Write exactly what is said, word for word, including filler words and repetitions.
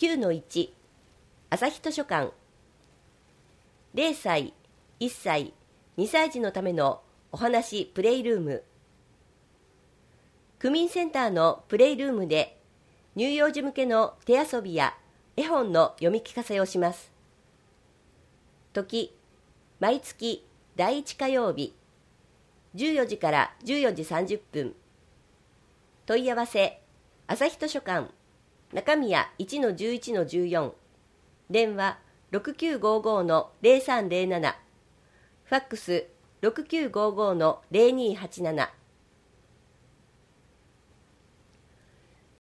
きゅうのいち 朝日図書館ぜろさい、いっさい、にさい児のためのお話プレイルーム区民センターのプレイルームで乳幼児向けの手遊びや絵本の読み聞かせをします。時、毎月だいいち火曜日じゅうよじからじゅうよじさんじゅっぷん。問い合わせ朝日図書館中宮 いちのじゅういちのじゅうよん、電話 ろくきゅうごごのぜろさんぜろなな、ファックス ろくきゅうごごのぜろにはちなな。